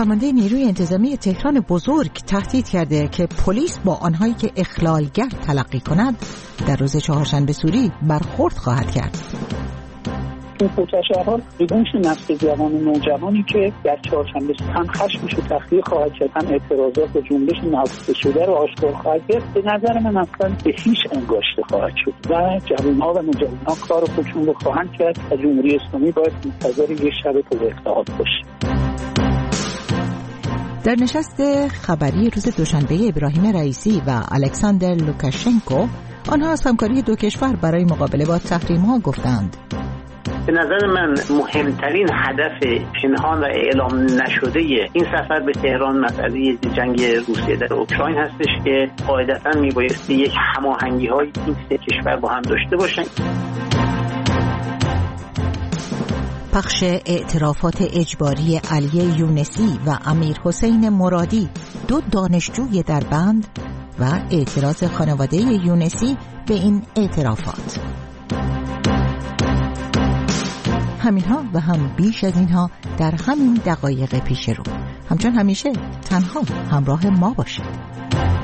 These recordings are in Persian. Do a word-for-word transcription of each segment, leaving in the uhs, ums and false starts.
فرمانده نیروی انتظامی تهران بزرگ تهدید کرده که پلیس با آنهایی که اخلالگر تلقی کند در روز چهارشنبه سوری برخورد خواهد کرد. این پرتشهران بدونش نسل جوان و نوجوانی که در چهارشنبه هم خشمش رو تخلیه خواهد کرد، هم اعتراضات و جنبش نهفته شده رو آشکار خواهد کرد، به نظر من اصلا به هیچ انگاشته خواهد شد و جوان‌ها و نوجوان‌ها کار خودشون رو خواهند کرد و جمهوری اسلامی باید منتظر یک شب پر اتحاد باشه. در نشست خبری روز دوشنبه ابراهیم رئیسی و الکساندر لوکاشنکو، آنها از همکاری دو کشور برای مقابله با تحریم‌ها گفتند. به نظر من مهمترین هدف پنهان و اعلام نشده این سفر به تهران مسئله جنگ روسیه در اوکراین هستش که قاعدتاً میبایستی یک هماهنگی‌های این سه کشور با هم داشته باشند. پخش اعترافات اجباری علی یونسی و امیر حسین مرادی، دو دانشجوی در بند، و اعتراض خانواده یونسی به این اعترافات. همینها و هم بیش از اینها در همین دقایق پیش رو. همچون همیشه تنها همراه ما باشید.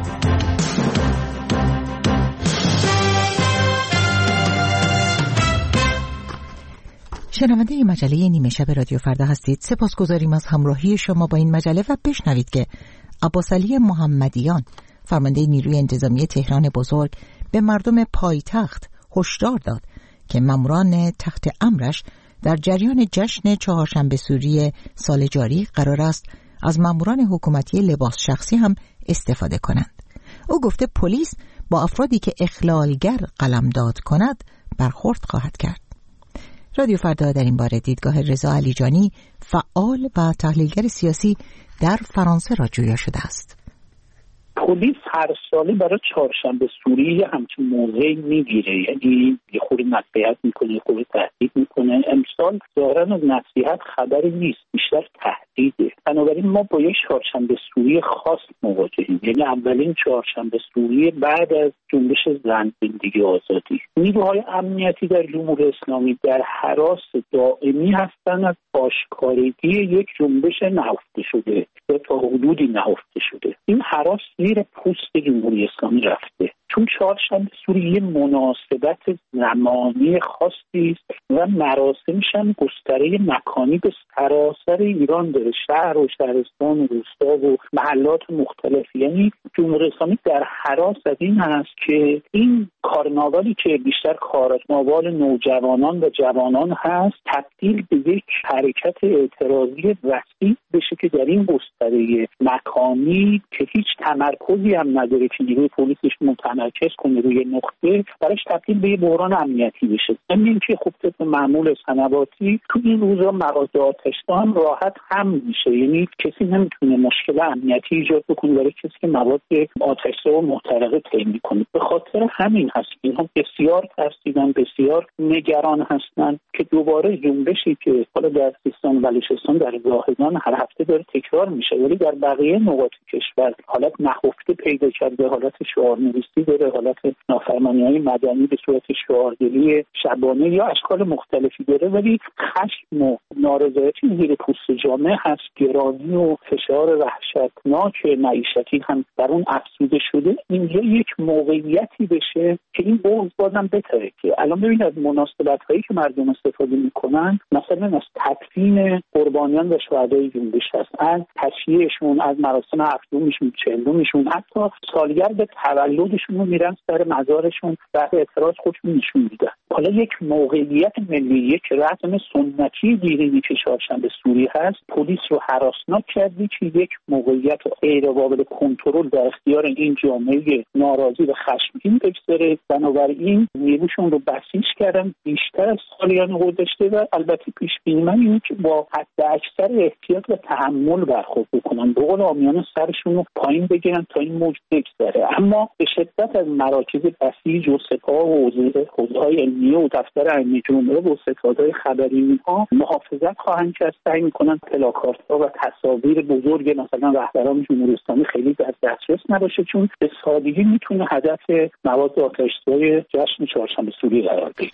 شنونده مجله نیمه شب رادیو فردا هستید. سپاسگزاریم از همراهی شما با این مجله و بشنوید که عباسعلی محمدیان، فرمانده نیروی انتظامی تهران بزرگ، به مردم پایتخت هشدار داد که ماموران تحت امرش در جریان جشن چهارشنبه سوری سال جاری قرار است از ماموران حکومتی لباس شخصی هم استفاده کنند. او گفته پلیس با افرادی که اخلالگر قلمداد کند برخورد خواهد کرد. رادیو فردا در این باره دیدگاه رضا علیجانی، فعال و تحلیلگر سیاسی در فرانسه را جویا شده است. پلیس هر ساله برای چهارشنبه سوری همچون موضعی میگیره، یعنی یه خورده نصیحت میکنه، یه خورده تهدید میکنه. امسال ظاهرا از نصیحت خبری نیست، بیشتر تهدیده. بنابراین ما با یک چهارشنبه سوری خاص مواجهیم، یعنی اولین چهارشنبه سوری بعد از جنبش زن زندگی آزادی. نیروهای امنیتی در جمهوری اسلامی در هراس دائمی هستند از آشکارگی یک جنبش نهفته شده یا تا حدودی نهفته شده. این هراس زیر پوست جمهوری اسلامی رفته، چون چهارشنبه سوری یه مناسبت زمانی خاصی است و مراسمش هم گستره مکانی به سراسر ایران داره، شهر و شهرستان و روستا و محلات مختلف. یعنی جمهوری اسلامی در هراس از این هست که این کارناوالی که بیشتر کارناوال نوجوانان و جوانان هست تبدیل به یک حرکت اعتراضی وسیع بشه که در این گستره مکانی که هیچ تمرکزی هم نداره که نیروی پلیسش متمرکز کنه روی نقطه، براش تبدیل به یه بحران امنیتی بشه. همین که خب طبق معمول سنواتی تو این روزا مغازه آتش‌زا هم راحت هم میشه، یعنی کسی نمیتونه مشکل امنیتی ایجاد بکنه برای کسی که مواد آتش‌زا و محترقه طی میکنه. به خاطر همین هست اینها بسیار ترسیدن، بسیار نگران هستن که دوباره جنبشی که حالا در سیستان و بلوچستان در زاهدان هر هفته داره تکرار میشه، ولی در بقیه نقاط کشور حالت نهفته پیدا کرده، حالت شعارنویسی داره، حالت نافرمانی‌های مدنی به صورت شعارگیری شبانه یا اشکال مختلفی داره، ولی خشم و نارضایتی زیر پوست جامعه هست. گرانی و فشار وحشتناک معیشتی هم در اون افزوده شده. اینجا یک موقعیتی بشه که این بغض بازم بتره. که الان ببینید از مناسبت‌هایی که مردم استفاده میکنن، مثلا از تدفین قربانیان و شهدای جنبش هست، از تشییعشون، از مراسم هفتمشون، چهلمشون، حتی سالگرد تولدشون رو میرن سر مزارشون و اعتراض خودشون نشون میدن. حالا یک موقعیت ملی، یک رسم سنتی دیرینی که چهارشنبه سوری هست، پلیس رو هراسناک کردی که یک موقعیت غیر قابل کنترل در اختیار این جامعه ناراضی و خشمگین بگذاره. بنابراین نیروشون رو بسیج کردن بیشتر از سالیان گذشته و البته پیش بینی من اینه که با حد اکثر احتیاط و تحمل برخورد بکنن، به قول عامیانه سرشون رو پایین بگیرن تا این موج بگذره. اما به شدت از مراکز بسیج و سپاه و حوزه‌های علمیه و دفتر امنیت جمهوری و ستادهای خبری اینها محافظت خواهند کرد، سعی میکنن پلاکاردها و تصاویر بزرگ مثلا رهبران جمهوری اسلامی خیلی در دسترس نباشه، چون به سادگی میتونه هدف مواد آتش‌زای جشن چهارشنبه سوری قرار بگیره.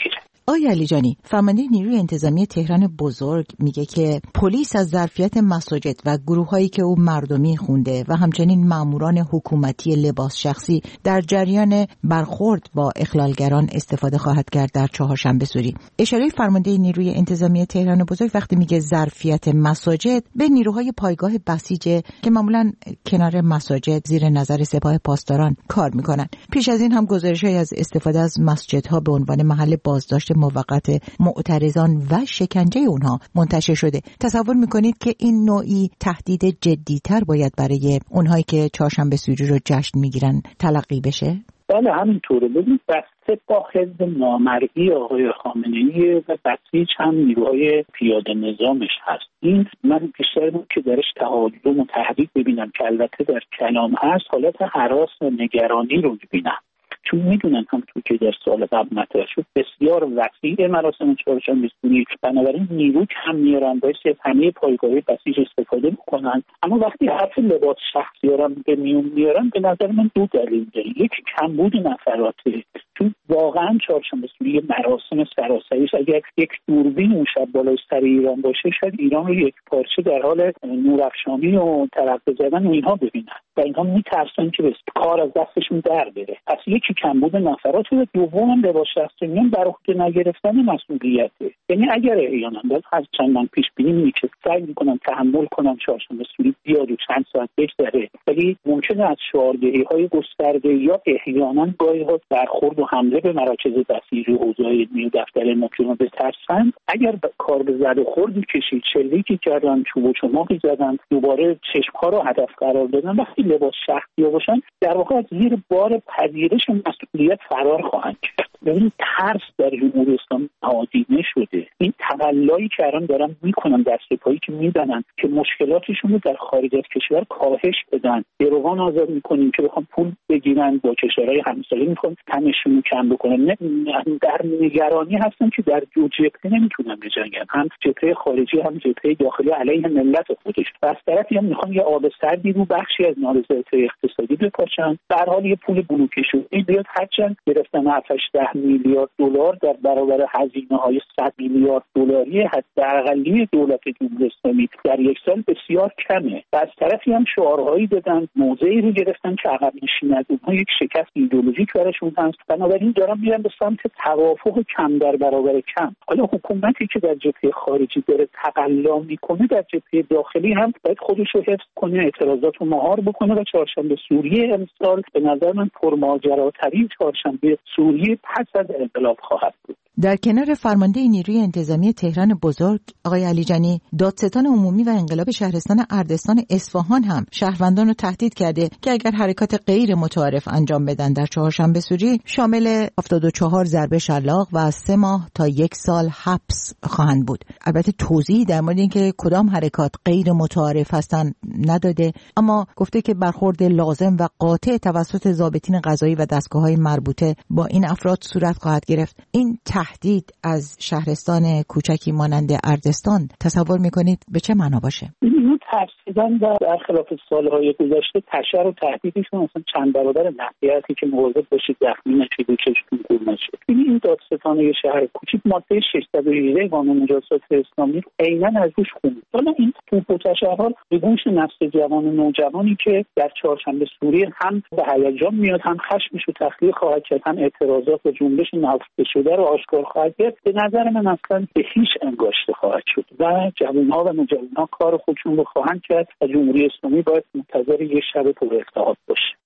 آقای علیجانی، فرمانده نیروی انتظامی تهران بزرگ میگه که پلیس از ظرفیت مساجد و گروهایی که او مردمی خونده و همچنین ماموران حکومتی لباس شخصی در جریان برخورد با اخلالگران استفاده خواهد کرد در چهارشنبه سوری. اشاره فرمانده نیروی انتظامی تهران بزرگ وقتی میگه ظرفیت مساجد به نیروهای پایگاه بسیجه که معمولاً کنار مساجد زیر نظر سپاه پاسداران کار میکنن. پیش از این هم گزارش‌هایی از استفاده از مسجدها به عنوان محل بازداشت موقت معترضان و شکنجه اونها منتشر شده. تصور میکنید که این نوعی تهدید جدی‌تر باید برای اونهایی که چهارشنبه سوری رو جشن میگیرن تلقی بشه؟ بله همینطوره. ببینید بسته با حزب نامرئی آقای خامنه‌ای و بسیج هم نیروهای پیاده نظامش هست. این من بیشتر بود که درش تهاجم و تهدید ببینم که البته در کلام هست، حالت هراس و نگرانی رو ببینم، چون میدونن هم تو که در سال قبل مطرح شد بسیار وسیع مراسم چهارشنبه سوری، بنابراین نیرو کم میارن، باید از همه پایگاه بسیج استفاده میکنن. اما وقتی حرف لباس شخصی رو به میون میارن به نظر من دو دلیل داره. یکی کمبود نفراته، چون واقعا چهارشنبه سوری مراسم سراسریش اگر یک دوربین اون شب بالای سر ایران باشه شاید ایران رو یک پارچه در حال نورافشانی و ترقه زدن و اینها ببینن و اینها میترسن که بس کار از دستشون در بره. پس یکی کمبود نفرات و دوم هم لباس شخصیان بر عهده نگرفتن مسئولیته. یعنی اگر احیانا باز از چند من پیش بینی می‌کنم که سعی می‌کنم تحمل کنم چهارشنبه سوری بیاد و چند ساعت بگذره، ولی ممکنه از شعارگری‌های گسترده یا احیانا گاهی برخورد و حمله به مراکز بسیج و حوزه علمی و دفتر ممکنه بترسن. اگر کار به زد و خوردی کشید، شلیکی کردن، چوب و چماقی زدن، دوباره چشم‌ها رو هدف قرار دادن، وقتی لباس شخصی باشن در واقع از زیر بار پذیرش مسئولیت فرار خواهند کرد. ببینید ترس در جمهوری اسلامی نهادینه شده. این تقلایی که الان دارن میکنن در سپاهی که میدونن که مشکلاتشون رو در خارج از کشور کاهش بدن، گروگان آزاد میکنیم که بخوام پول بگیرن، با کشورهای همسایه میکنن تنشون رو کم بکنن. در نگرانی هستن که در دو جبهه نمیتونن بجنگن، هم جبهه خارجی هم جبهه داخلی علیه ملت خودش. و از طرفی هم میخوان یه آب سردی رو بخشی از نارضایتی اقتصادی بپاشن. در حال یه پول بلوکه شده بیاد هرچند گرفتن هفت ده میلیارد دلار در برابر هزینه‌های صد میلیارد دلاری حداقلی دولت جمهوری اسلامی در یک سال بسیار کمه. و از طرفی هم شعارهایی دادن، موضعی رو گرفتن که عقب نشینی اونها یک شکست ایدئولوژیک براشون هست. بنابراین دارن میرن به سمت توافق کم در برابر کم. حالا حکومتی که در جبهه خارجی داره تقلا میکنه در جبهه داخلی هم باید خودش رو حفظ کنه، اعتراضات رو مهار بکنه و چهارشنبه سوری امسال به نظر من پرماجراترین چهارشنبه سوری پس از انقلاب خواهد بود. در کنار فرمانده نیروی انتظامی تهران بزرگ آقای علیجانی، دادستان عمومی و انقلاب شهرستان اردستان اصفهان هم شهروندان رو تهدید کرده که اگر حرکات غیر متعارف انجام بدن در چهارشنبه سوری شامل هفتاد و چهار ضربه شلاق و از سه ماه تا یک سال حبس خواهند بود. البته توضیحی در مورد اینکه کدام حرکات غیر متعارف هستن نداده، اما گفته که برخورد لازم و قاطع توسط ضابطین قضایی و دستگاه‌های مربوطه با این افراد صورت خواهد گرفت. این تهدید از شهرستان کوچکی مانند اردستان تصور میکنید به چه معنا باشه؟ اینو ترسیدن و در خلاف سالهای گذشته تشر و تهدیدشون اصلا چند برابر نهایتی که مواظب باشید زخمی نشید و چشتون گول نشید. این دادستان یه شهر کوچیک ماده ششصد و هجده قانون مجازات اسلامی عیناً از روش خوند. حالا این توپ و تشرها به گوش نسل جوان و نوجوانی که در چهارشنبه سوری هم به هیجان میاد، هم خشمش رو تخلیه خواهد کرد، هم اعتراضات و جنبش نهفته شده رو آشکار خواهد کرد، به نظر من اصلا به هیچ انگاشته خواهد شد و جوان‌ها و نوجوان‌ها کار خودشون رو خواهند کرد و جمهوری اسلامی باید منتظر یک شب پر ارتعاب باشه.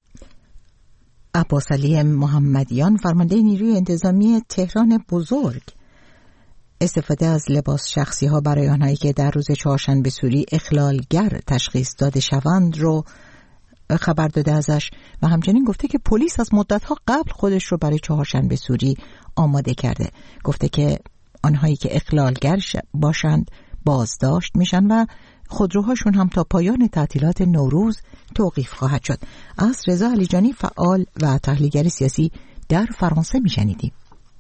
عباس علی محمدیان، فرمانده نیروی انتظامی تهران بزرگ، استفاده از لباس شخصی ها برای آنهایی که در روز چهارشنبه سوری اخلالگر تشخیص داده شوند رو خبر داده ازش و همچنین گفته که پلیس از مدت‌ها قبل خودش رو برای چهارشنبه سوری آماده کرده. گفته که آنهایی که اخلالگر باشند بازداشت میشن و خودروهاشون هم تا پایان تعطیلات نوروز توقیف خواهد شد. از رضا علیجانی، فعال و تحلیلگر سیاسی در فرانسه میشنیدیم.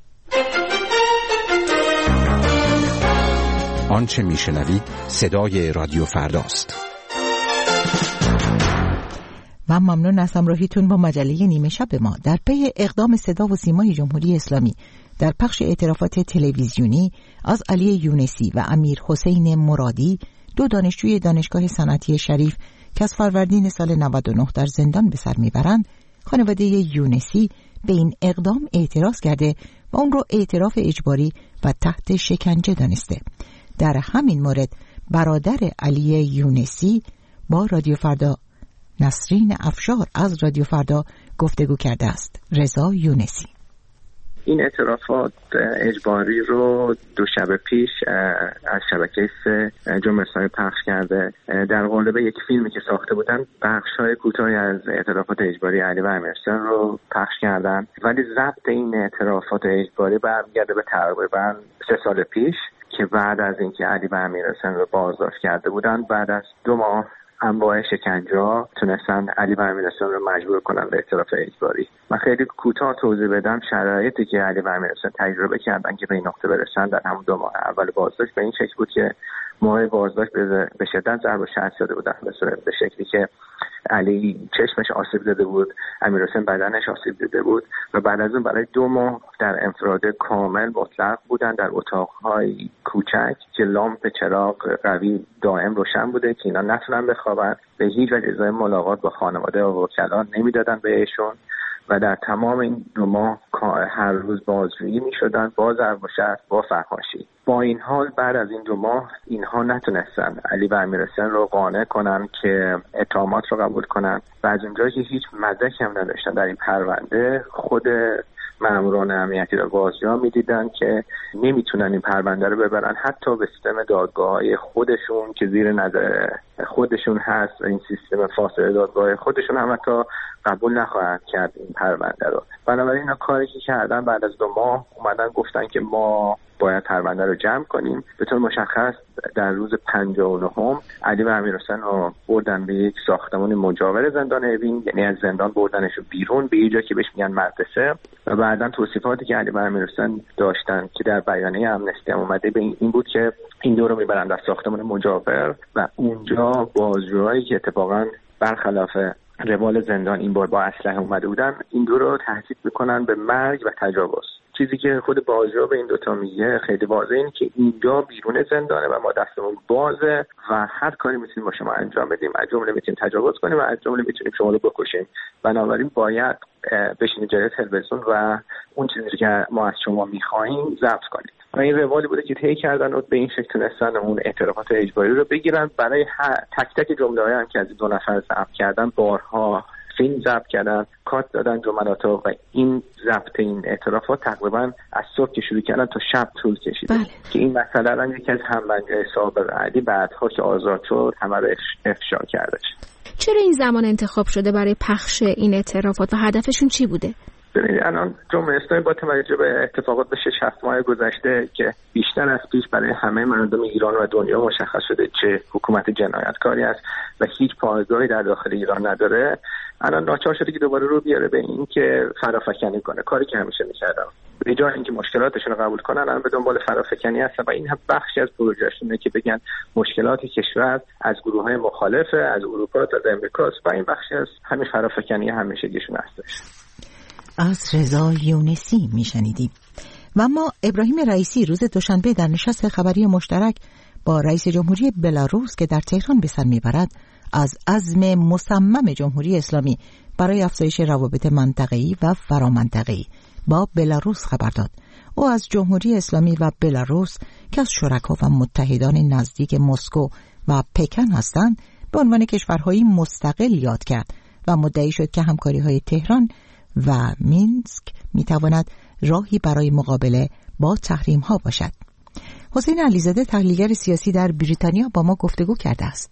آنچه میشنوید صدای رادیو فرداست. و ممنون از همراهیتون با مجله نیمه شب ما. در پی اقدام صدا و سیمای جمهوری اسلامی در پخش اعترافات تلویزیونی از علی یونسی و امیر حسین مرادی، دو دانشجوی دانشگاه صنعتی شریف که از فروردین سال نود و نه در زندان به سر میبرند، خانواده یونسی به این اقدام اعتراض کرده و اون رو اعتراف اجباری و تحت شکنجه دانسته. در همین مورد برادر علی یونسی با رادیو فردا نسرین افشار از رادیو فردا گفتگو کرده است. رضا یونسی: این اعترافات اجباری رو دو شب پیش از شبکه سه جمهوری اسلامی پخش کرده. در قالب یک فیلمی که ساخته بودن بخش‌های کوتاهی از اعترافات اجباری علی و امیرحسین رو پخش کردن، ولی ضبط این اعترافات اجباری برمیگرده به تقریبا سه سال پیش که بعد از اینکه علی و امیرحسین رو بازداشت کرده بودن، بعد از دو ماه انواع شکنجه تونستن علی و امیرحسین رو مجبور کنن به اعتراف اجباری. من خیلی کوتاه توضیح بدم شرایطی که علی و امیرحسین تجربه کردن که به این نقطه برسن در همون دو ماه اول بازداشت به این شکل بود که موقع بازداشت به شدت ضرب و شتم شده بودن، به شکلی که علی چشمش آسیب دیده بود، امیرحسین بدنش آسیب دیده بود و بعد از اون برای دو ماه در انفراد کامل مطلق بودن در اتاق‌های کوچک که لامپ چراغ قوی دائم روشن بوده که اینا نتونن بخوابن. به هیچ وجه اجازه ملاقات با خانواده و وکلا نمیدادن بهشون و در تمام این دو ماه هر روز بازجویی می‌شدن با ضرب و شتم، با فحاشی. با این حال بعد از این دو ماه اینها نتونستن علی و امیرحسین رو قانع کنن که اتهامات رو قبول کنن و از اونجایی که هیچ مدرکی هم نداشتن در این پرونده، خود ماموران امنیتی و بازجوها میدیدن که نمیتونن این پرونده رو ببرن حتی به سیستم دادگاه‌های خودشون که زیر نظر خودشون هست و این سیستم فاصله دادگاه خودشون هم حتی قبول نخواهد کرد این پرونده رو. بنابراین اینا کاری که کردن بعد از دو ماه اومدن گفتن که ما باید پرونده رو جمع کنیم. به طور مشخص در روز پنجاه و نهم علی و امیرحسین رو بردن به یک ساختمان مجاور زندان اوین، یعنی از زندان بردنش بیرون به یه جایی که بهش میگن مدرسه و بعداً توصیفاتی که علی و امیرحسین داشتن که در بیانیه امنستی هم اومده به این بود که این دو رو میبرن در ساختمان مجاور و اونجا بازجوهایی که اتفاقاً برخلاف روال زندان این بار با اسلحه اومده بودن این دو رو تهدید میکنن به مرگ و تجاوز. چیزی که خود بازجو به این دوتا میگه خیلی واضحه اینه که اینجا بیرون زندانه و ما دستمون بازه و هر کاری میتونیم با شما انجام بدیم، از جمله میتونیم تجاوز کنیم و از جمله میتونیم شما رو بکشیم. بنابراین باید بشینید جلوی تلویزیون و اون چیزی که ما از شما میخواهیم ضبط کنید. و این روالی بوده که طی کردن و به این شکل تونستن اون اعترافات اجباری رو بگیرن. برای تک تک جمله‌های هم که از دو نفر ضبط کردن بارها فیلم ضبط کردن، کات دادن جملاتو و این ضبط این اعترافات تقریبا از صبح که شروع کردن تا شب طول کشید. بله. که این مسئله رو یکی از همبندی‌های سابق علی بعدها که آزاد شد همه رو افشا کردش. چرا این زمان انتخاب شده برای پخش این اعترافات و هدفشون چی بوده؟ ببینید الان جمهوری اسلامی با توجه به اتفاقات به شش هفت ماه گذشته که بیشتر از پیش برای همه مردم ایران و دنیا مشخص شده چه حکومت جنایتکاری است و هیچ پایگاهی در داخل ایران نداره، الان ناچار شده که دوباره رو بیاره به این که فرافکنی کنه، کاری که همیشه می‌کردن. به جای اینکه مشکلاتشون رو قبول کنن الان به دنبال فرافکنی هستن و این هم بخشی از پروژهشونه که بگن مشکلات کشور از گروه‌های مخالف، از اروپا تا امریکا و این بخشی از همین فرافکنی همیشگیشون هستش. از رضا یونسی میشنیدیم. و اما ابراهیم رئیسی روز دوشنبه در نشست خبری مشترک با رئیس جمهوری بلاروس که در تهران به سر میبرد از عزم مصمم جمهوری اسلامی برای افزایش روابط منطقه‌ای و فرامنطقه‌ای با بلاروس خبر داد. او از جمهوری اسلامی و بلاروس که از شرکا و متحدان نزدیک مسکو و پکن هستند به عنوان کشورهایی مستقل یاد کرد و مدعی شد که همکاری‌های تهران و مینسک میتواند راهی برای مقابله با تحریم ها باشد. حسین علیزاده تحلیلگر سیاسی در بریتانیا با ما گفتگو کرده است.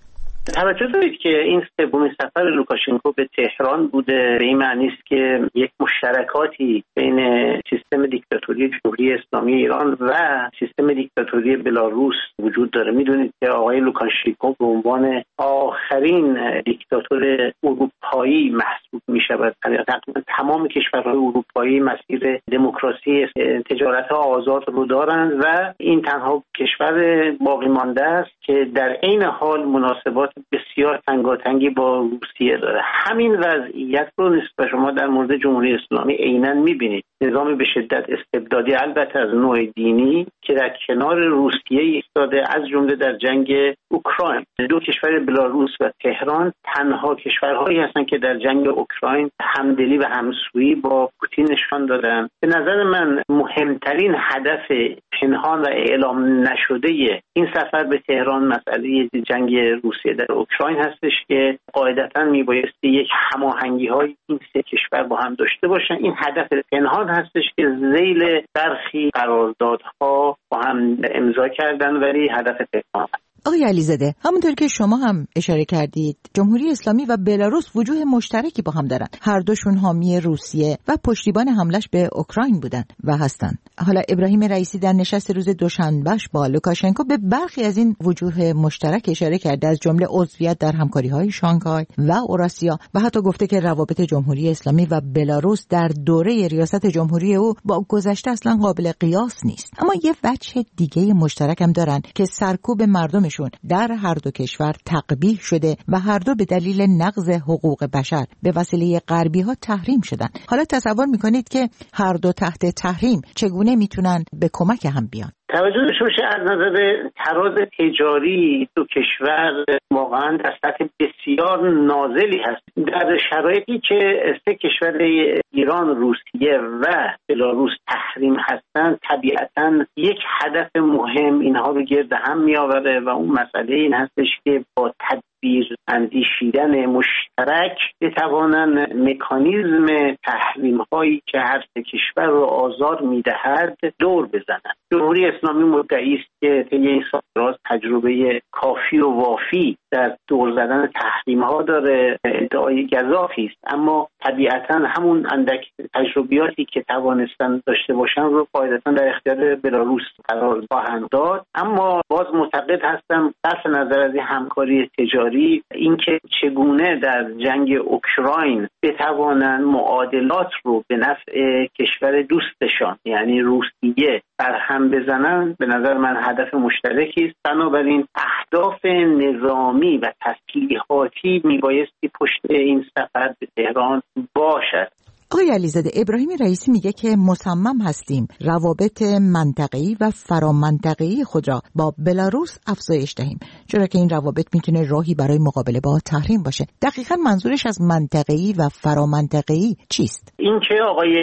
توجه دارید که این سومین سفر لوکاشنکو به تهران بوده، به این معنی است که یک مشترکاتی بین سیستم دیکتاتوری جمهوری اسلامی ایران و سیستم دیکتاتوری بلاروس وجود داره. میدونید که آقای لوکاشنکو به عنوان آخرین دیکتاتور اروپایی محسوب میشود. تقریبا تمام کشورهای اروپایی مسیر دموکراسی تجارت آزاد رو دارند و این تنها کشور باقی مانده است که در عین حال مناسبات بسیار تنگاتنگی با روسیه داره. همین وضعیت رو نسبت شما در مورد جمهوری اسلامی عیناً می‌بینید. نظامی به شدت استبدادی، البته از نوع دینی، که در کنار روسیه ایستاده، از جمله در جنگ اوکراین. دو کشور بلاروس و تهران تنها کشورهایی هستند که در جنگ اوکراین همدلی و همسویی با پوتین نشان دادن. به نظر من مهمترین هدف پنهان و اعلام نشده این سفر به تهران مسئله جنگ روسیه در اوکراین هستش که قاعدتاً میبایستی یک هماهنگی‌های این سه کشور با هم داشته باشن. این هدف پنهان هستش که ذیل برخی قراردادها با هم امضا کردن، ولی هدف پنهان. آقای علیزاده، همونطور که شما هم اشاره کردید، جمهوری اسلامی و بلاروس وجوه مشترکی با هم دارن. هر دوشون حامی روسیه و پشتیبان حملش به اوکراین بودن و هستن. حالا ابراهیم رئیسی در نشست روز دوشنبهش با لوکاشنکو به برخی از این وجوه مشترک اشاره کرده، از جمله عضویت در همکاری‌های شانگهای و اوراسیا، و حتی گفته که روابط جمهوری اسلامی و بلاروس در دوره ریاست جمهوری او با گذشته اصلا قابل قیاس نیست. اما یه وجه دیگه مشترک هم دارن که سرکوب مردم در هر دو کشور تقبیح شده و هر دو به دلیل نقض حقوق بشر به وسیله غربی ها تحریم شدن. حالا تصور میکنید که هر دو تحت تحریم چگونه میتونن به کمک هم بیان؟ توجه داشته باشه از نظر تراز تجاری دو کشور واقعا در سطح بسیار نازلی هست. در شرایطی که سه کشور ایران، روسیه و بلاروس تحریم هستند، طبیعتاً یک هدف مهم اینها رو گرد هم میآوره و اون مسئله این هستش که با تدبیر اندیشیدن مشترک بتوانند مکانیزم تحریم هایی که هر سه کشور رو آزار میدهد دور بزنند. جمهوری اسلامی مدعی است که طی این سال تجربه کافی و وافی در دور زدن تحریم ها داره، ادعای گزافی است، اما طبیعتاً همون اندک تجربیاتی که توانستن داشته باشن رو قاعدتاً در اختیار بلاروس قرار خواهند داد. اما باز معتقد هستم صرف نظر از این همکاری تجاری، اینکه چگونه در جنگ اوکراین بتوانند معادلات رو به نفع کشور دوستشان یعنی روسیه برهم بزنن، به نظر من هدف مشترکی است. بنابراین اهداف نظامی و تسلیحاتی میبایستی پشت این سفر به تهران باشد. آقای علیزاده، ابراهیم رئیسی میگه که مصمم هستیم روابط منطقه‌ای و فرامنطقه‌ای خود را با بلاروس افزایش دهیم، چرا که این روابط میتونه راهی برای مقابله با تحریم باشه. دقیقاً منظورش از منطقه‌ای و فرامنطقه‌ای چیست؟ این که آقای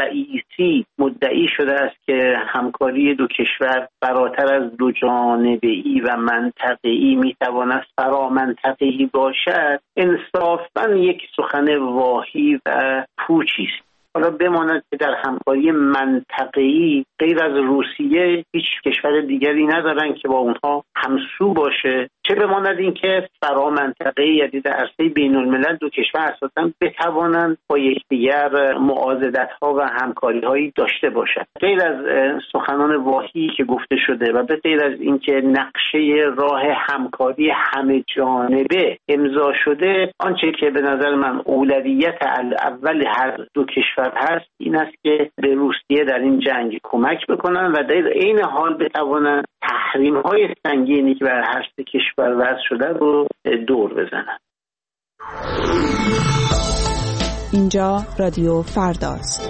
رئیسی مدعی شده است که همکاری دو کشور فراتر از دو جانبه‌ای و منطقه‌ای میتواند فرامنطقه‌ای باشد، انصافاً یک سخن واهی و پوچ است. حالا بماند که در همکاری منطقه‌ای غیر از روسیه هیچ کشور دیگری ندارن که با اونها همسو باشه، چه بماند این که فرامنطقه‌ای یعنی در عرصه بین‌الملل دو کشور اساساً بتوانند با یکدیگر معاضدت‌ها و همکاری‌هایی داشته باشند. غیر از سخنان واهی که گفته شده و به غیر از اینکه نقشه راه همکاری همه جانبه امضا شده، آنچه که به نظر من اولویت اول هر دو کشور هست این است که به روسیه در این جنگ کمک بکنن و در عین حال بتوانند تحریم‌های سنگینی که بر هر سه کشور وضع شده رو دور بزنن. اینجا رادیو فرداست.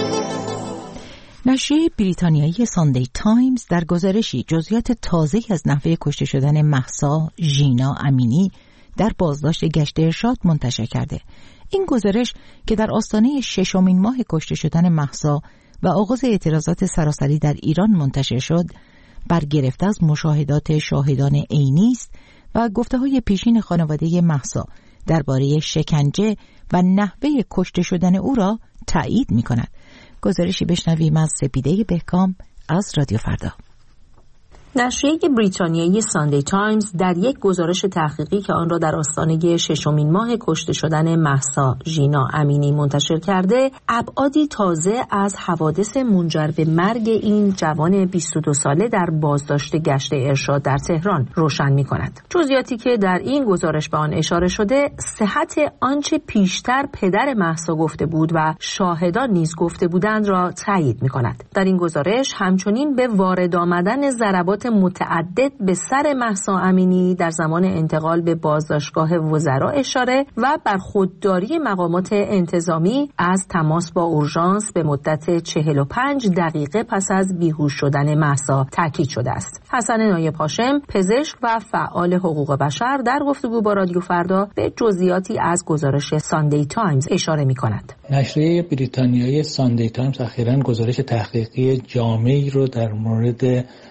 نشریه بریتانیایی ساندی تایمز در گزارشی جزئیات تازه‌ای از نحوه کشته شدن مهسا ژینا امینی در بازداشت گشت ارشاد منتشر کرده. این گزارش که در آستانه ششمین ماه کشته شدن مهسا و آغاز اعتراضات سراسری در ایران منتشر شد، برگرفته از مشاهدات شاهدان عینی است و گفته‌های پیشین خانواده مهسا درباره شکنجه و نحوه کشته شدن او را تایید می‌کند. گزارشی بشنویم از سپیده بهکام از رادیو فردا. نشریه بریتانیایی ساندی تایمز در یک گزارش تحقیقی که آن را در آستانه ششمین ماه کشته شدن مهسا ژینا امینی منتشر کرده، ابعادی تازه از حوادث منجر به مرگ این جوان بیست و دو ساله در بازداشت گشت ارشاد در تهران روشن می‌کند. جزئیاتی که در این گزارش به آن اشاره شده، صحت آنچه پیشتر پدر مهسا گفته بود و شاهدان نیز گفته بودند را تایید می‌کند. در این گزارش همچنین به وارد آمدن ضربات متعدد به سر مهسا امینی در زمان انتقال به بازداشتگاه وزرا اشاره و بر خودداری مقامات انتظامی از تماس با اورژانس به مدت چهل و پنج دقیقه پس از بیهوش شدن مهسا تاکید شده است. حسن نایب هاشم، پزشک و فعال حقوق بشر، در گفتگو با رادیو فردا به جزئیاتی از گزارش ساندی تایمز اشاره می‌کند. نشریه بریتانیایی ساندی تایمز اخیراً گزارش تحقیقی جامعی رو در مورد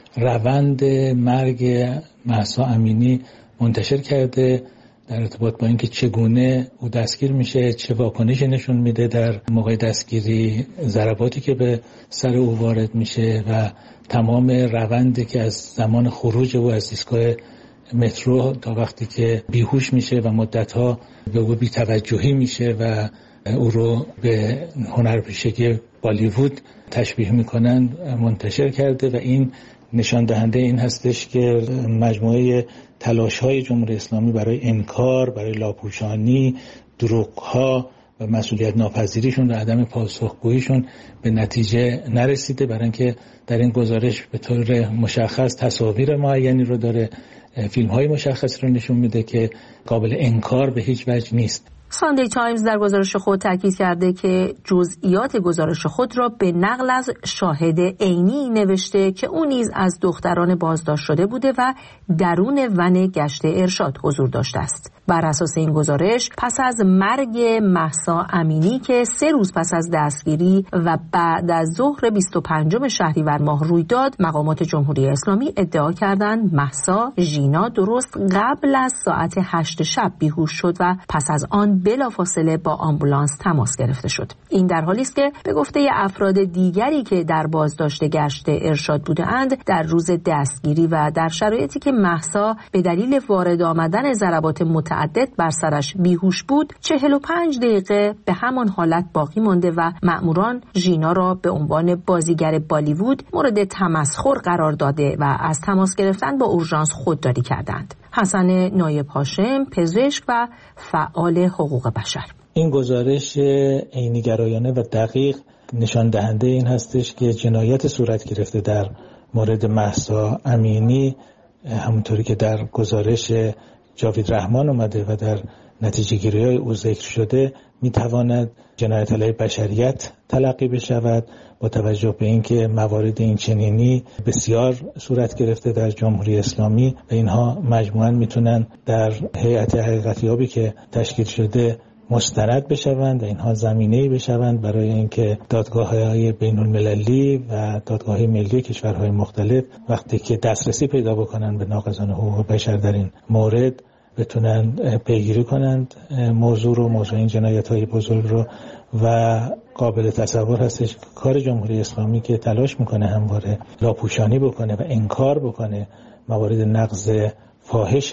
روند مرگ مهسا امینی منتشر کرده در ارتباط با اینکه چگونه او دستگیر میشه، چه واکنشی نشون میده در موقع دستگیری، ضرباتی که به سر او وارد میشه و تمام روندی که از زمان خروج او از ایستگاه مترو تا وقتی که بیهوش میشه و مدتها به او بی‌توجهی میشه و او رو به هنرپیشگی بالیوود تشبیه میکنن منتشر کرده و این نشان دهنده این هستش که مجموعه تلاش‌های جمهوری اسلامی برای انکار، برای لاپوشانی، دروغ‌ها و مسئولیت ناپذیریشون و عدم پاسخگوییشون به نتیجه نرسیده، برای اینکه در این گزارش به طور مشخص تصاویر معینی رو داره، فیلم‌های مشخص رو نشون میده که قابل انکار به هیچ وجه نیست. ساندی تایمز در گزارش خود تاکید کرده که جزئیات گزارش خود را به نقل از شاهد عینی نوشته که او نیز از دختران بازداشت شده بوده و درون ون گشت ارشاد حضور داشته است. بر اساس این گزارش پس از مرگ مهسا امینی که سه روز پس از دستگیری و بعد از ظهر بیست و پنجم شهریور ماه روی داد، مقامات جمهوری اسلامی ادعا کردند مهسا ژینا درست قبل از ساعت هشت شب بیهوش شد و پس از آن بلافاصله با آمبولانس تماس گرفته شد. این در حالی است که به گفته افراد دیگری که در بازداشت گشت ارشاد بودند، در روز دستگیری و در شرایطی که مهسا به دلیل وارد آمدن ضربات متعدد بر سرش بیهوش بود، چهل و پنج دقیقه به همان حالت باقی مانده و مأموران ژینا را به عنوان بازیگر بالیوود مورد تمسخر قرار داده و از تماس گرفتن با اورژانس خودداری کردند. حسن نایب هاشم، پزشک و فعال حقوق بشر: این گزارش عینی‌گرایانه و دقیق نشان دهنده این هستش که جنایت صورت گرفته در مورد مهسا امینی، همونطوری که در گزارش جاوید رحمان اومده و در نتیجه گیری های او ذکر شده، میتواند جنایت علیه بشریت تلقی بشود با توجه به اینکه موارد این چنینی بسیار صورت گرفته در جمهوری اسلامی و اینها مجموعاً میتونن در هیئت حقیقتیابی که تشکیل شده مستند بشوند و اینها زمینه‌ای بشوند برای اینکه دادگاه‌های بین‌المللی و دادگاه‌های ملی کشورهای مختلف وقتی که دسترسی پیدا بکنن به ناقضان حقوق بشر در این مورد بتونن پیگیری کنند موضوع رو، موضوع این جنایت‌های بزرگ رو. و قابل تصور هستش کار جمهوری اسلامی که تلاش میکنه همواره لاپوشانی بکنه و انکار بکنه موارد نقض فاحش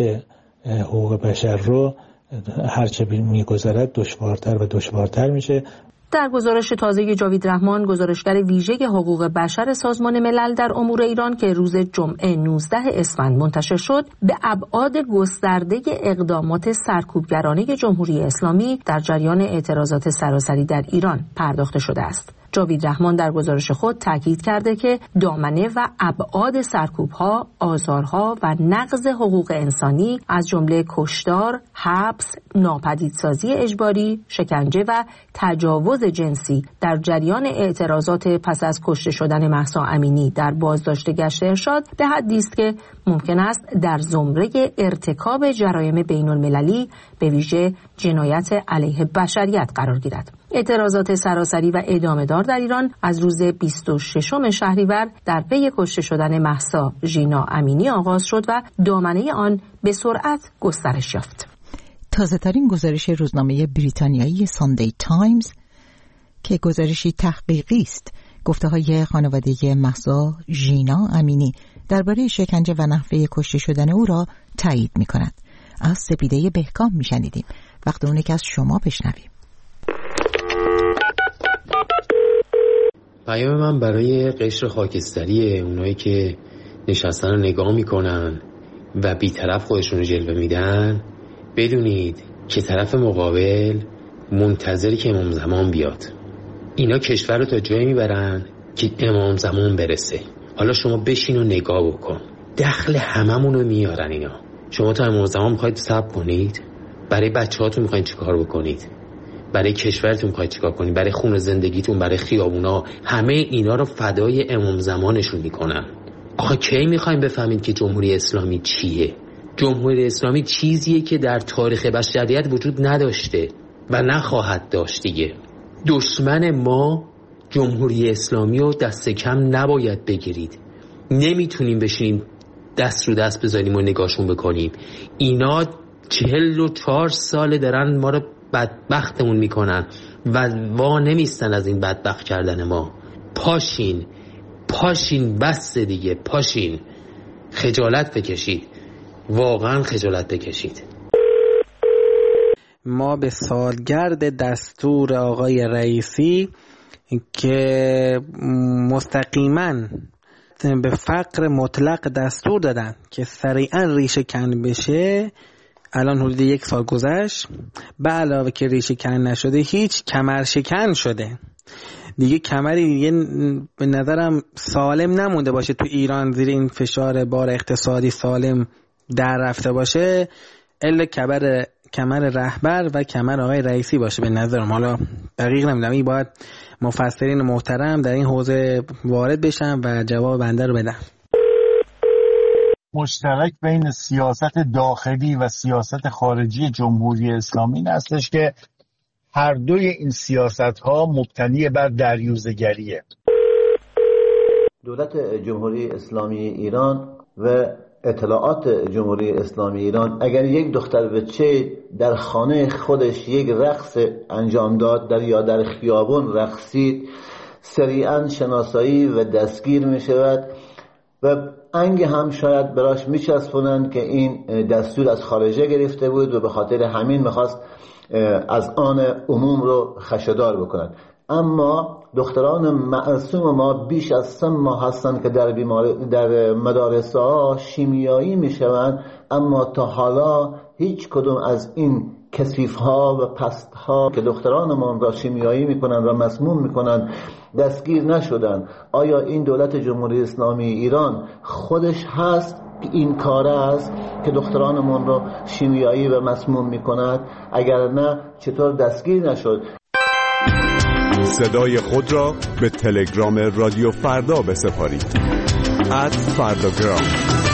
حقوق بشر رو، هرچه میگذرد دشوارتر و دشوارتر میشه. در گزارش تازه جاوید رحمان، گزارشگر ویژه حقوق بشر سازمان ملل در امور ایران که روز جمعه نوزده اسفند منتشر شد، به ابعاد گسترده اقدامات سرکوبگرانه جمهوری اسلامی در جریان اعتراضات سراسری در ایران پرداخته شده است. جاوید رحمان در گزارش خود تاکید کرده که دامنه و ابعاد سرکوب‌ها، آزارها و نقض حقوق انسانی از جمله کشتار، حبس، ناپدیدسازی اجباری، شکنجه و تجاوز جنسی در جریان اعتراضات پس از کشته شدن مهسا امینی در بازداشت گشت ارشاد به حدی است که ممکن است در زمره ارتکاب جرایم بین‌المللی به ویژه جنایت علیه بشریت قرار گیرد. اعتراضات سراسری و ادامه‌دار در ایران از روز بیست و ششم شهریور در پی کشته شدن مهسا ژینا امینی آغاز شد و دامنه آن به سرعت گسترش یافت. تازه‌ترین گزارش روزنامه بریتانیایی ساندی تایمز که گزارشی تحقیقی است، گفته‌های خانواده مهسا ژینا امینی درباره شکنجه و نحوه کشته شدن او را تایید می‌کند. از سپیده بهکام می‌شنیدیم. وقت اونه که از شما بشنویم. پیام من برای قشر خاکستری، اونایی که نشستن رو نگاه میکنن و بی‌طرف خودشون رو جلوه میدن، بدونید که طرف مقابل منتظری که امام زمان بیاد. اینا کشور رو تا جایی میبرن که امام زمان برسه. حالا شما بشین و نگاه بکن. دخل هممون رو میارن اینا. شما تا امام زمان میخواید صبر کنید؟ برای بچه‌هاتون میخواید چیکار بکنید؟ برای کشورتون میخواید چیکار کنید؟ برای خون زندگیتون، برای خیابونا، همه اینا رو فدای امام زمانشون میکنن. آخه کی میخوایم بفهمید که جمهوری اسلامی چیه؟ جمهوری اسلامی چیزیه که در تاریخ بشریت وجود نداشته و نخواهد داشت دیگه. دشمن ما جمهوری اسلامی رو دست کم نباید بگیرید. نمیتونیم بشینیم دست رو دست بذاریم و نگاهشون بکنیم. اینا چهل و چهار ساله دارن ما رو بدبختمون میکنن و وا نمیستن از این بدبخت کردن ما. پاشین پاشین بس دیگه، پاشین، خجالت بکشید، واقعا خجالت بکشید. ما به سالگرد دستور آقای رئیسی که مستقیما به فقر مطلق دستور دادن که سریعا ریشه کن بشه، الان حدود یک سال گذشت، به علاوه که ریشه کن نشده هیچ، کمر شکن شده دیگه. کمری دیگه به نظرم سالم نمونده باشه تو ایران زیر این فشار بار اقتصادی سالم در رفته باشه الا کمر کمر رهبر و کمر آقای رئیسی باشه به نظرم. حالا دقیق نمیدونم، این باید مفسرین محترم در این حوزه وارد بشن و جواب بنده رو بدن. مشترک بین سیاست داخلی و سیاست خارجی جمهوری اسلامی این هستش که هر دوی این سیاست‌ها مبتنی بر دریوزه‌گریه. دولت جمهوری اسلامی ایران و اطلاعات جمهوری اسلامی ایران اگر یک دختر بچه در خانه خودش یک رقص انجام داد در یا در خیابان رقصید، سریعا شناسایی و دستگیر می شود و انگ هم شاید براش می چسبونند که این دستور از خارجه گرفته بود و به خاطر همین میخواست از آن عموم رو خشدار بکنند. اما دختران معصوم ما بیش از سه ماه هستند که در بیماری در مدارس ها شیمیایی میشوند، اما تا حالا هیچ کدوم از این کثیف ها و پست ها که دخترانمان را شیمیایی میکنند و مسموم میکنند دستگیر نشدند. آیا این دولت جمهوری اسلامی ایران خودش هست که این کار است که دخترانمان را شیمیایی و مسموم میکند؟ اگر نه چطور دستگیر نشد؟ صدای خود را به تلگرام رادیو فردا بسپارید. ات فرداگرام.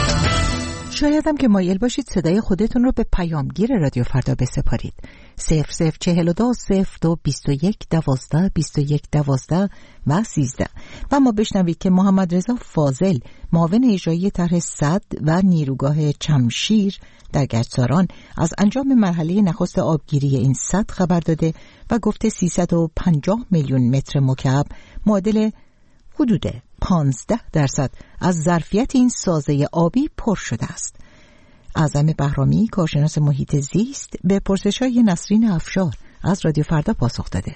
شایدم که مایل باشید صدای خودتون رو به پیامگیر رادیو فردا بسپارید. صفر صفر چهل و دو صفر دو بیست و یک دوازده بیست و یک دوازده و سیزده. و ما بشنوید که محمد رضا فاضل معاون اجرایی طرح سد و نیروگاه چمشیر در گچساران از انجام مرحله نخست آبگیری این سد خبر داده و گفته سیصد و پنجاه میلیون متر مکعب معادل حدود پانزده درصد از ظرفیت این سازه آبی پر شده است. اعظم بهرامی کارشناس محیط زیست به پرسش‌های نسرین افشار از رادیو فردا پاسخ داده.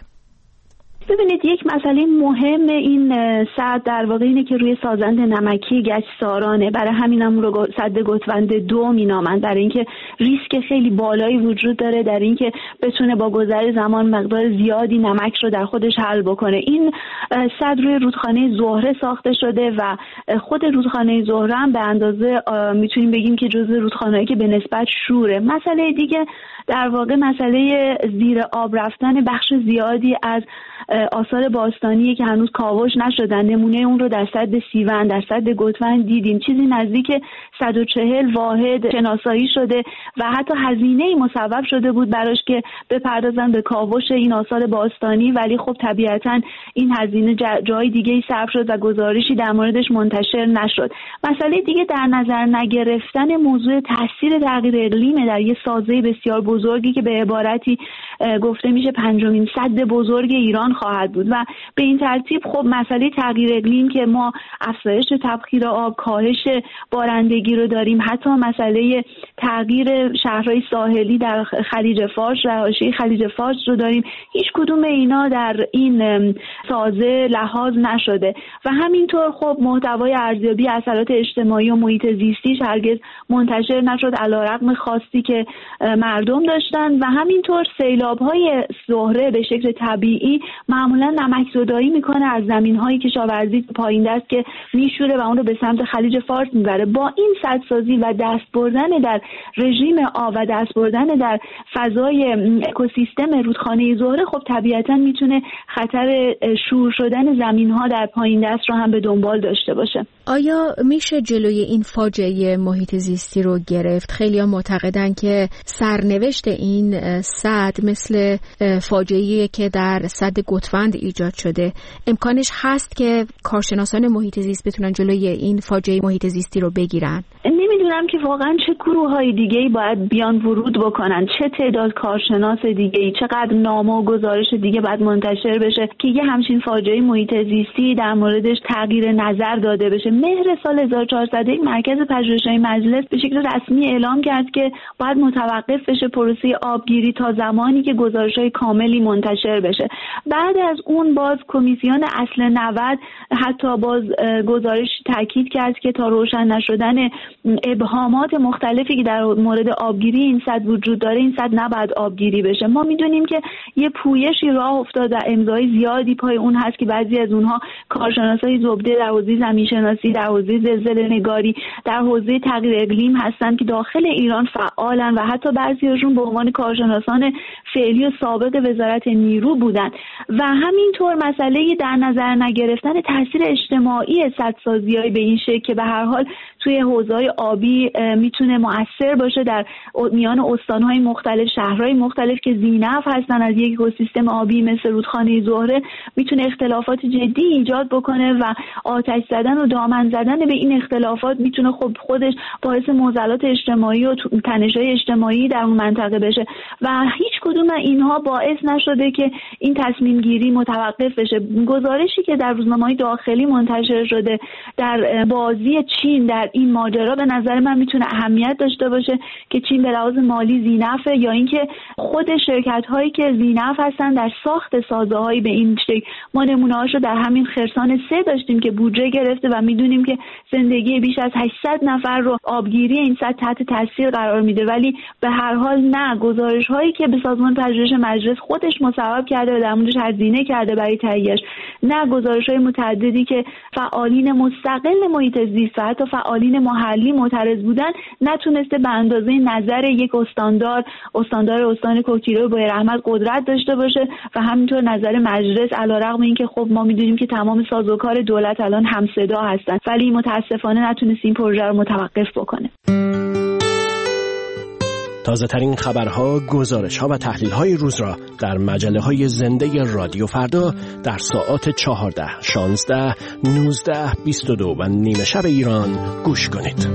ببینید، یک مسئله مهم این سد در واقع اینه که روی سازند نمکی گچسارانه، برای همین هم رو سد گتوند دو مینامند، برای اینکه ریسک خیلی بالایی وجود داره در اینکه بتونه با گذر زمان مقدار زیادی نمک رو در خودش حل بکنه. این سد روی رودخانه زهره ساخته شده و خود رودخانه زهره هم به اندازه میتونیم بگیم که جزو رودخانه‌ای که به نسبت شوره. مسئله دیگه در واقع مسئله زیر آب رفتن بخش زیادی از آثار باستانیه که هنوز کاوش نشدن. نمونه اون رو در سد سیون، در سد گتوند دیدیم. چیزی نزدیک صد و چهل واحد شناسایی شده و حتی هزینه‌ای مصوب شده بود براش که بپردازن به کاوش این آثار باستانی، ولی خب طبیعتاً این هزینه جای دیگه‌ای صرف شد و گزارشی در موردش منتشر نشد. مسئله دیگه در نظر نگرفتن موضوع تاثیر تغییر اقلیم در یه سازه بسیار بزرگی که به عبارتی گفته میشه پنجمین سد بزرگ ایران خواهد بود و به این ترتیب خب مسئله تغییر اقلیم که ما افزایش تبخیر آب، کاهش بارندگی رو داریم، حتی مسئله تغییر شهرهای ساحلی در خلیج فارس و حاشیه خلیج فارس رو داریم. هیچ کدوم اینا در این سازه لحاظ نشده و همینطور خب محتوای ارزیابی اثرات اجتماعی و محیط زیستیش هرگز منتشر نشد علیرغم خواستی که مردم داشتن و همینطور سیلاب‌های زهره به شکل طبیعی معمولا نمک زدایی میکنه از زمین‌های کشاورزی پایین دست که میشوره و اون رو به سمت خلیج فارس میبره. با این سدسازی و دست بردن در رژیم آب و دست بردن در فضای اکوسیستم رودخانه زهره، خب طبیعتاً میتونه خطر شور شدن زمین‌ها در پایین دست رو هم به دنبال داشته باشه. آیا میشه جلوی این فاجعه محیط زیستی رو گرفت؟ خیلی‌ها معتقدن که سرنوشت این سد مثل فاجعه‌ای که در سد گوتفند ایجاد شده. امکانش هست که کارشناسان محیط زیست بتونن جلوی این فاجعه محیط زیستی رو بگیرن؟ نمیدونم که واقعا چه گروه‌های دیگه‌ای باید بیان ورود بکنن، چه تعداد کارشناس دیگه‌ای، چقدر نامه و گزارش دیگه باید منتشر بشه که یه همچین فاجعه محیط زیستی در موردش تغییر نظر داده بشه. مهر سال هزار و چهارصد مرکز پژوهش‌های مجلس به شکل رسمی اعلام کرد که باید متوقف بشه پروسه آبگیری تا زمانی که گزارش‌های کاملی منتشر بشه. بعد از اون باز کمیسیون اصل نود حتی باز گزارش تاکید کرد که تا روشن نشدن ابهامات مختلفی که در مورد آبگیری این سد وجود داره، این سد نباید آبگیری بشه. ما میدونیم که یه پویشی راه افتاد و امضای زیادی پای اون هست که بعضی از اونها کارشناسای زبده در حوزه زمینشناسی، در حوزه زلزله‌نگاری، در حوزه تغییر اقلیم هستن که داخل ایران فعالن و حتی بعضی‌هاشون به عنوان کارشناسان فعلی و سابق وزارت نیرو بودن. و همینطور مسئله در نظر نگرفتن تاثیر اجتماعی سدسازی‌های به این شکل که به هر حال توی حوزه‌های آبی میتونه مؤثر باشه در میان استان‌های مختلف، شهرهای مختلف که ذی‌نفع هستن از یک اکوسیستم آبی مثل رودخانه زهره، میتونه اختلافات جدی ایجاد بکنه و آتش زدن و دامن زدن به این اختلافات میتونه خب خودش باعث معضلات اجتماعی و تنش‌های اجتماعی در اون منطقه بشه و هیچ کدوم اینها باعث نشده که این تصمیم گیری متوقف بشه. گزارشی که در روزنامه‌های داخلی منتشر شده در بازی چین در این ماجرا به نظر من میتونه اهمیت داشته باشه که چین به لحاظ مالی ذی‌نفع یا اینکه خود شرکت‌هایی که ذی‌نفع هستن در ساخت سازه‌هایی به این شکل. ما نمونه‌هاشو در همین خرسان سه داشتیم که بودجه گرفته و میدونیم که زندگی بیش از هشتصد نفر رو آبگیری این سد تحت تاثیر قرار میده، ولی به هر حال نه، گزارش‌هایی که به سازمان پژوهش مجلس خودش مصوب کرده و در موردش هزینه کرده برای تهیه‌اش، نه گزارش‌های متعددی که فعالین مستقل محیط زیست و حتی فعالین محلی معترض بودن نتونسته به اندازه نظر یک استاندار استاندار استان کوکتیرو با رحمت قدرت داشته باشه و همینطور نظر مجلس، علیرغم اینکه خب ما میدونیم که تمام سازوکار دولت الان همصدا هستن، ولی متاسفانه نتونست این پروژه رو متوقف بکنه. تازه ترین خبرها، گزارش‌ها و تحلیل‌های روز را در مجله‌های زنده رادیو فردا در ساعات چهارده، شانزده، نوزده، بیست و دو و نیمه شب ایران گوش کنید.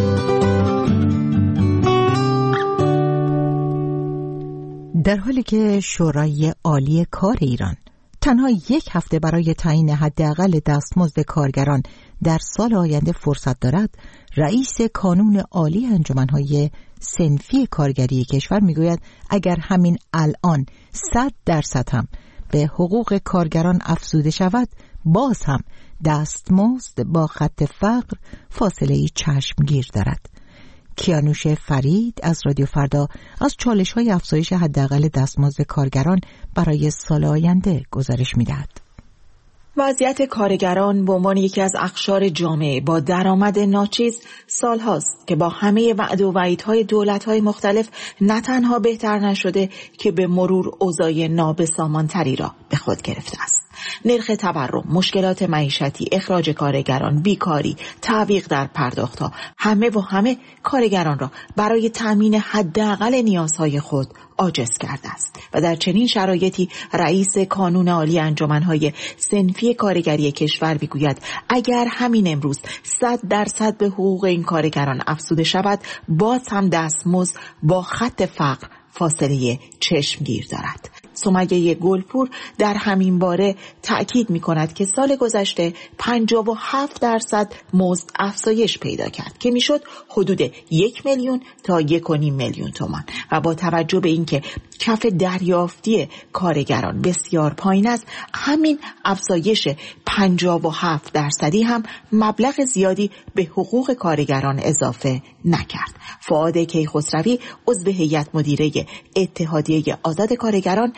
در حالی که شورای عالی کار ایران تنها یک هفته برای تعیین حداقل دستمزد کارگران در سال آینده فرصت دارد، رئیس کانون عالی انجمن‌های صنفی کارگری کشور میگوید اگر همین الان صد درصد هم به حقوق کارگران افزوده شود، باز هم دستمزد با خط فقر فاصله‌ای چشمگیر دارد. کیانوش فرید از رادیو فردا از چالش‌های افزایش حداقل دستمزد کارگران برای سال آینده گزارش می‌دهد. وضعیت کارگران به عنوان یکی از اقشار جامعه با درآمد ناچیز سالهاست که با همه وعد و وعیدهای دولت‌های مختلف نه تنها بهتر نشده که به مرور اوضاع نابسامان‌تری را به خود گرفته است. نرخ تورم، مشکلات معیشتی، اخراج کارگران، بیکاری، تعویق در پرداخت‌ها، همه و همه کارگران را برای تأمین حداقل نیازهای خود عاجز کرده است و در چنین شرایطی رئیس کانون عالی انجمن‌های صنفی کارگری کشور میگوید اگر همین امروز صد درصد به حقوق این کارگران افزوده شود، باز هم دستمزد با خط فقر فاصله چشمگیر دارد. سمیه گلپور در همین باره تأکید می کند که سال گذشته پنجاه و هفت درصد مزد افزایش پیدا کرد که میشد حدود یک میلیون تا یک و نیم میلیون تومان و با توجه به اینکه کف دریافتی کارگران بسیار پایین است، همین افزایش پنجاه و هفت درصدی هم مبلغ زیادی به حقوق کارگران اضافه نکرد. فؤاد کیخسروی عضو هیئت مدیره اتحادیه آزاد کارگران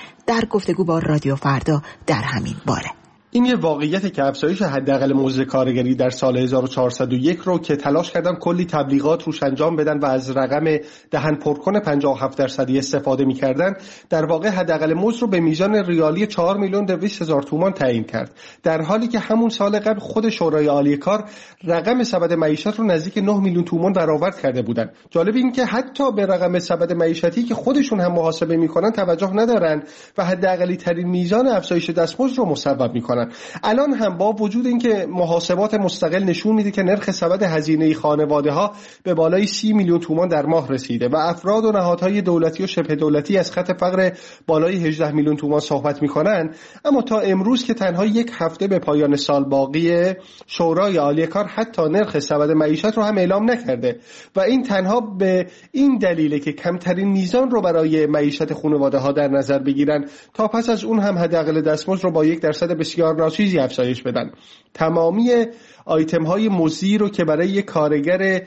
در گفتگو با رادیو فردا در همین باره. این یه واقعیته که افزایش حداقل مزد کارگری در سال هزار و چهارصد و یک رو که تلاش کردن کلی تبلیغات روش انجام بدن و از رقم دهن پرکن پنجاه و هفت درصدی استفاده می‌کردن، در واقع حداقل مزد رو به میزان ریالی چهار میلیون دویست هزار تومان تعیین کرد، در حالی که همون سال قبل خود شورای عالی کار رقم سبد معیشت رو نزدیک نه میلیون تومان برآورد کرده بودن. جالب این که حتی به رقم سبد معیشتی که خودشون هم محاسبه می‌کنن توجه ندارن و حداقلی ترین میزان افزایش دستمزد رو مصوب می‌کنن. الان هم با وجود اینکه محاسبات مستقل نشون میده که نرخ سبد هزینه خانواده‌ها به بالای سی میلیون تومان در ماه رسیده و افراد و نهادهای دولتی و شبه دولتی از خط فقر بالای هجده میلیون تومان صحبت میکنن، اما تا امروز که تنها یک هفته به پایان سال باقیه، شورای عالی کار حتی نرخ سبد معیشت رو هم اعلام نکرده و این تنها به این دلیله که کمترین میزان رو برای معیشت خانواده‌ها در نظر بگیرن تا پس از اون هم حداقل دستمزد رو با یک درصد بسیار ناچیزی افزایش بدن. تمامی آیتم های مزدی رو که برای یک کارگر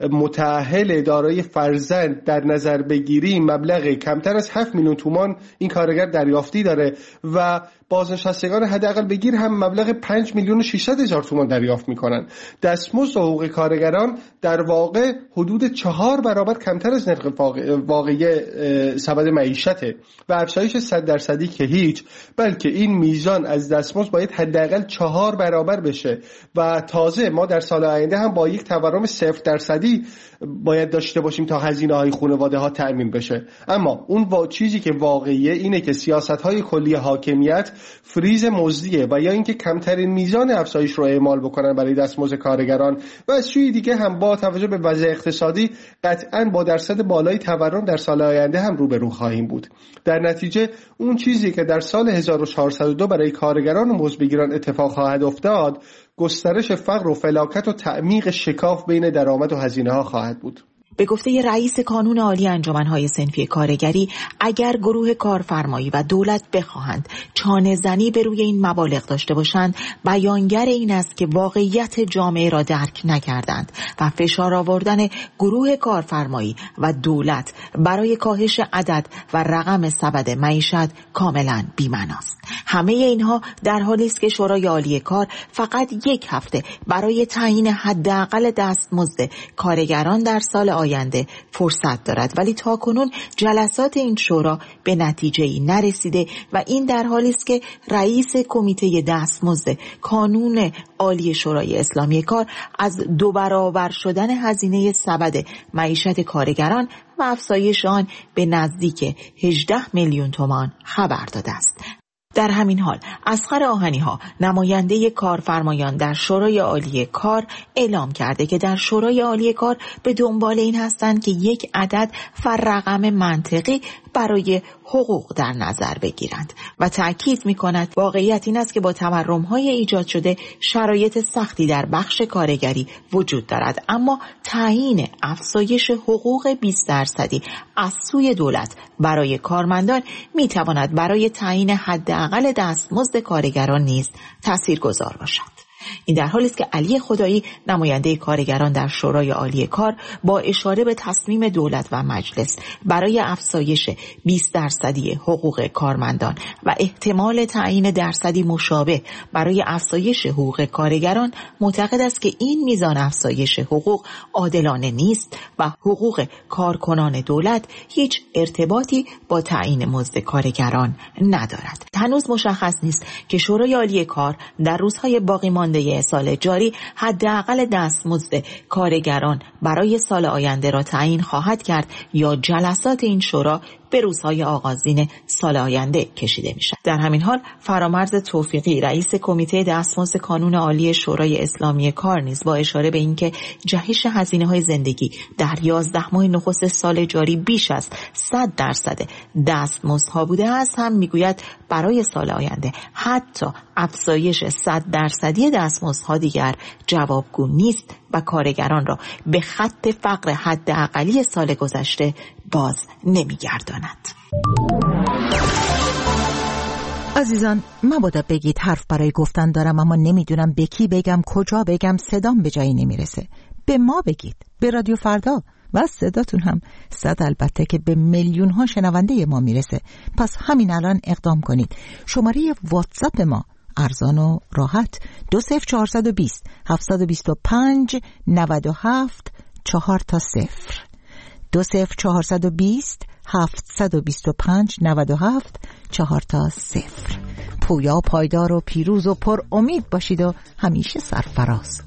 متأهل دارای فرزند در نظر بگیریم مبلغ کمتر از هفت میلیون تومان این کارگر دریافتی داره و بازنشستگان حداقل بگیر هم مبلغ پنج میلیون و ششصد هزار تومان دریافت میکنن. دستمزد و حقوق کارگران در واقع حدود چهار برابر کمتر از نرخ واقعی سبد معیشته و افزایش صد درصدی که هیچ، بلکه این میزان از دستمزد باید حداقل چهار برابر بشه و تازه ما در سال آینده هم با یک تورم صفر درصدی باید داشته باشیم تا هزینه های خانواده ها تأمین بشه. اما اون وا... چیزی که واقعیه اینه که سیاست های کلی حاکمیت فریز مزدیه و یا اینکه کمترین میزان افزایش رو اعمال بکنن برای دستمزد کارگران و از سوی دیگه هم با توجه به وضع اقتصادی قطعاً با درصد بالای تورم در سال آینده هم روبرو خواهیم بود. در نتیجه اون چیزی که در سال هزار و چهارصد و دو برای کارگران و مزدبگیران اتفاق خواهد افتاد، گسترش فقر و فلاکت و تعمیق شکاف بین درآمد و هزینه ها خواهد بود. به گفته رئیس کانون عالی انجمن‌های صنفی کارگری، اگر گروه کارفرمایی و دولت بخواهند چانه زنی به روی این مبالغ داشته باشند، بیانگر این است که واقعیت جامعه را درک نکردند و فشار آوردن گروه کارفرمایی و دولت برای کاهش عدد و رقم سبد معیشت کاملا بی‌معناست. همه اینها در حالی است که شورای عالی کار فقط یک هفته برای تعیین حداقل دستمزد کارگران در سال آینده فرصت دارد، ولی تاکنون جلسات این شورا به نتیجه‌ای نرسیده و این در حالی است که رئیس کمیته دستمزد کانون عالی شورای اسلامی کار از دو برابر شدن هزینه سبد معیشت کارگران و افزایش آن به نزدیک هجده میلیون تومان خبر داده است. در همین حال اصغر آهنی‌ها، نماینده کارفرمایان در شورای عالی کار، اعلام کرده که در شورای عالی کار به دنبال این هستند که یک عدد فررقم منطقی برای حقوق در نظر بگیرند و تأکید می‌کند واقعیت این است که با تورم‌های ایجاد شده شرایط سختی در بخش کارگری وجود دارد، اما تعیین افزایش حقوق بیست درصدی از سوی دولت برای کارمندان می‌تواند برای تعیین حداقل دستمزد کارگران نیز تاثیرگذار باشد. این در حالی است که علی خدایی، نماینده کارگران در شورای عالی کار، با اشاره به تصمیم دولت و مجلس برای افزایش بیست درصدی حقوق کارمندان و احتمال تعیین درصدی مشابه برای افزایش حقوق کارگران، معتقد است که این میزان افزایش حقوق عادلانه نیست و حقوق کارکنان دولت هیچ ارتباطی با تعیین مزد کارگران ندارد. هنوز مشخص نیست که شورای عالی کار در روزهای باقی مانده سال جاری حداقل دستمزد کارگران برای سال آینده را تعیین خواهد کرد یا جلسات این شورا به روزهای آغازین سال آینده کشیده می شود. در همین حال فرامرز توفیقی، رئیس کمیته دستمزد کانون عالی شورای اسلامی کار، نیز با اشاره به اینکه جهش هزینه‌های زندگی در یازده ماه نخست سال جاری بیش از صد درصد دستمزدها بوده است، هم میگوید برای سال آینده حتی افزایش صد درصدی دستمزدها دیگر جوابگو نیست و کارگران را به خط فقر حداقلی سال گذشته باز نمیگرداند. عزیزان، مبادا بگید حرف برای گفتن دارم اما نمیدونم به کی بگم، کجا بگم، صدام به جایی نمیرسه. به ما بگید، به رادیو فردا. و صداتون هم صد البته که به میلیون ها شنونده ما میرسه. پس همین الان اقدام کنید. شماره واتساپ ما ارزان و راحت دو صفر چهارصد و بیست هفتصد و بیست و پنج نود و هفت چهار تا صفر دو صفر چهارصد و بیست هفتصد و بیست و پنج نود و هفت چهار تا صفر. پویا، پایدار و پیروز و پر امید باشید و همیشه سرفراز.